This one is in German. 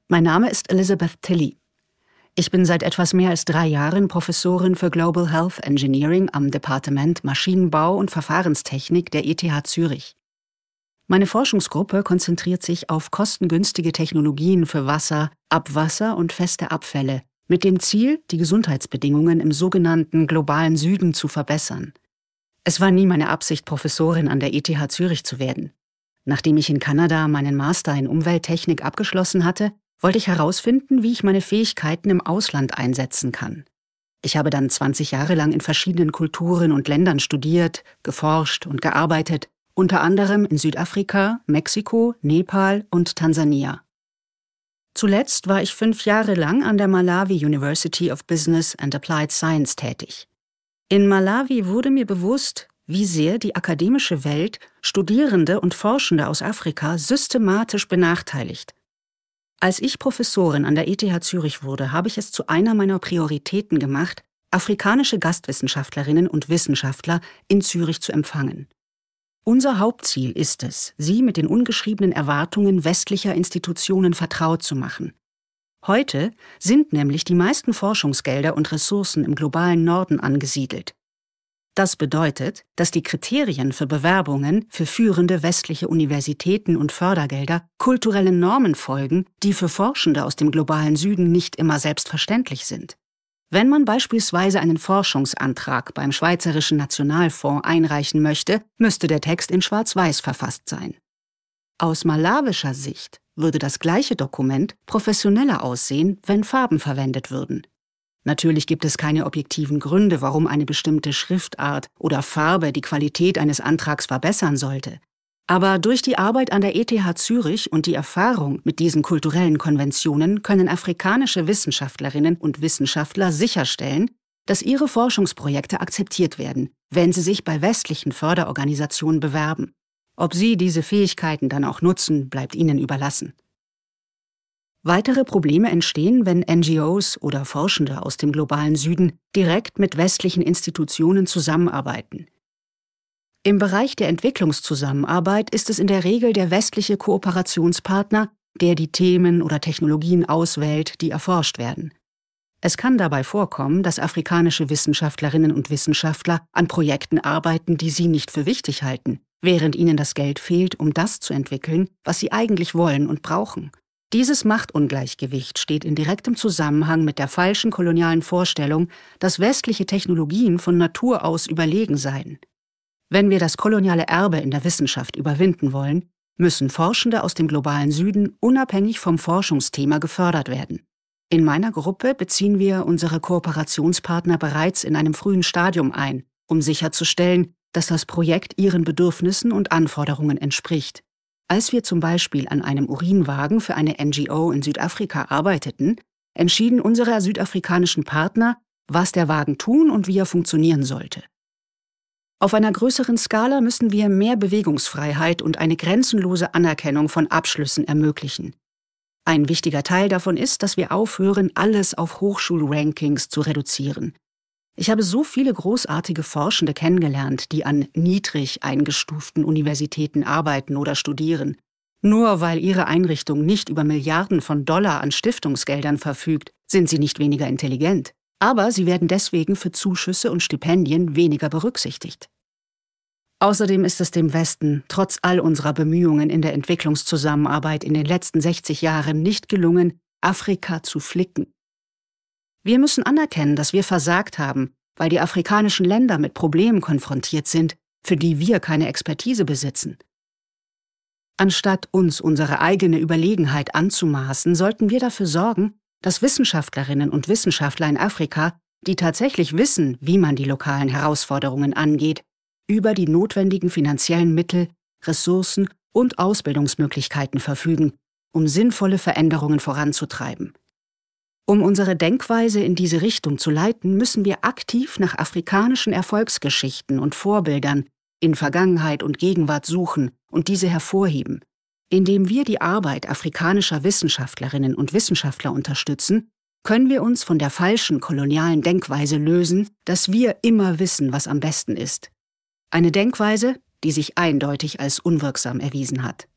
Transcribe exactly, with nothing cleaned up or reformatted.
Mein Name ist Elizabeth Tilley. Ich bin seit etwas mehr als drei Jahren Professorin für Global Health Engineering am Departement Maschinenbau und Verfahrenstechnik der E T H Zürich. Meine Forschungsgruppe konzentriert sich auf kostengünstige Technologien für Wasser, Abwasser und feste Abfälle, mit dem Ziel, die Gesundheitsbedingungen im sogenannten globalen Süden zu verbessern. Es war nie meine Absicht, Professorin an der E T H Zürich zu werden. Nachdem ich in Kanada meinen Master in Umwelttechnik abgeschlossen hatte, wollte ich herausfinden, wie ich meine Fähigkeiten im Ausland einsetzen kann. Ich habe dann zwanzig Jahre lang in verschiedenen Kulturen und Ländern studiert, geforscht und gearbeitet, unter anderem in Südafrika, Mexiko, Nepal und Tansania. Zuletzt war ich fünf Jahre lang an der Malawi University of Business and Applied Science tätig. In Malawi wurde mir bewusst, wie sehr die akademische Welt Studierende und Forschende aus Afrika systematisch benachteiligt. Als ich Professorin an der E T H Zürich wurde, habe ich es zu einer meiner Prioritäten gemacht, afrikanische Gastwissenschaftlerinnen und Wissenschaftler in Zürich zu empfangen. Unser Hauptziel ist es, sie mit den ungeschriebenen Erwartungen westlicher Institutionen vertraut zu machen. Heute sind nämlich die meisten Forschungsgelder und Ressourcen im globalen Norden angesiedelt. Das bedeutet, dass die Kriterien für Bewerbungen für führende westliche Universitäten und Fördergelder kulturellen Normen folgen, die für Forschende aus dem globalen Süden nicht immer selbstverständlich sind. Wenn man beispielsweise einen Forschungsantrag beim Schweizerischen Nationalfonds einreichen möchte, müsste der Text in Schwarz-Weiß verfasst sein. Aus malawischer Sicht würde das gleiche Dokument professioneller aussehen, wenn Farben verwendet würden. Natürlich gibt es keine objektiven Gründe, warum eine bestimmte Schriftart oder Farbe die Qualität eines Antrags verbessern sollte. Aber durch die Arbeit an der E T H Zürich und die Erfahrung mit diesen kulturellen Konventionen können afrikanische Wissenschaftlerinnen und Wissenschaftler sicherstellen, dass ihre Forschungsprojekte akzeptiert werden, wenn sie sich bei westlichen Förderorganisationen bewerben. Ob sie diese Fähigkeiten dann auch nutzen, bleibt ihnen überlassen. Weitere Probleme entstehen, wenn N G Os oder Forschende aus dem globalen Süden direkt mit westlichen Institutionen zusammenarbeiten. Im Bereich der Entwicklungszusammenarbeit ist es in der Regel der westliche Kooperationspartner, der die Themen oder Technologien auswählt, die erforscht werden. Es kann dabei vorkommen, dass afrikanische Wissenschaftlerinnen und Wissenschaftler an Projekten arbeiten, die sie nicht für wichtig halten, während ihnen das Geld fehlt, um das zu entwickeln, was sie eigentlich wollen und brauchen. Dieses Machtungleichgewicht steht in direktem Zusammenhang mit der falschen kolonialen Vorstellung, dass westliche Technologien von Natur aus überlegen seien. Wenn wir das koloniale Erbe in der Wissenschaft überwinden wollen, müssen Forschende aus dem globalen Süden unabhängig vom Forschungsthema gefördert werden. In meiner Gruppe beziehen wir unsere Kooperationspartner bereits in einem frühen Stadium ein, um sicherzustellen, dass das Projekt ihren Bedürfnissen und Anforderungen entspricht. Als wir zum Beispiel an einem Urinwagen für eine N G O in Südafrika arbeiteten, entschieden unsere südafrikanischen Partner, was der Wagen tun und wie er funktionieren sollte. Auf einer größeren Skala müssen wir mehr Bewegungsfreiheit und eine grenzenlose Anerkennung von Abschlüssen ermöglichen. Ein wichtiger Teil davon ist, dass wir aufhören, alles auf Hochschulrankings zu reduzieren. Ich habe so viele großartige Forschende kennengelernt, die an niedrig eingestuften Universitäten arbeiten oder studieren. Nur weil ihre Einrichtung nicht über Milliarden von Dollar an Stiftungsgeldern verfügt, sind sie nicht weniger intelligent. Aber sie werden deswegen für Zuschüsse und Stipendien weniger berücksichtigt. Außerdem ist es dem Westen, trotz all unserer Bemühungen in der Entwicklungszusammenarbeit in den letzten sechzig Jahren nicht gelungen, Afrika zu flicken. Wir müssen anerkennen, dass wir versagt haben, weil die afrikanischen Länder mit Problemen konfrontiert sind, für die wir keine Expertise besitzen. Anstatt uns unsere eigene Überlegenheit anzumaßen, sollten wir dafür sorgen, dass Wissenschaftlerinnen und Wissenschaftler in Afrika, die tatsächlich wissen, wie man die lokalen Herausforderungen angeht, über die notwendigen finanziellen Mittel, Ressourcen und Ausbildungsmöglichkeiten verfügen, um sinnvolle Veränderungen voranzutreiben. Um unsere Denkweise in diese Richtung zu leiten, müssen wir aktiv nach afrikanischen Erfolgsgeschichten und Vorbildern in Vergangenheit und Gegenwart suchen und diese hervorheben. Indem wir die Arbeit afrikanischer Wissenschaftlerinnen und Wissenschaftler unterstützen, können wir uns von der falschen kolonialen Denkweise lösen, dass wir immer wissen, was am besten ist. Eine Denkweise, die sich eindeutig als unwirksam erwiesen hat.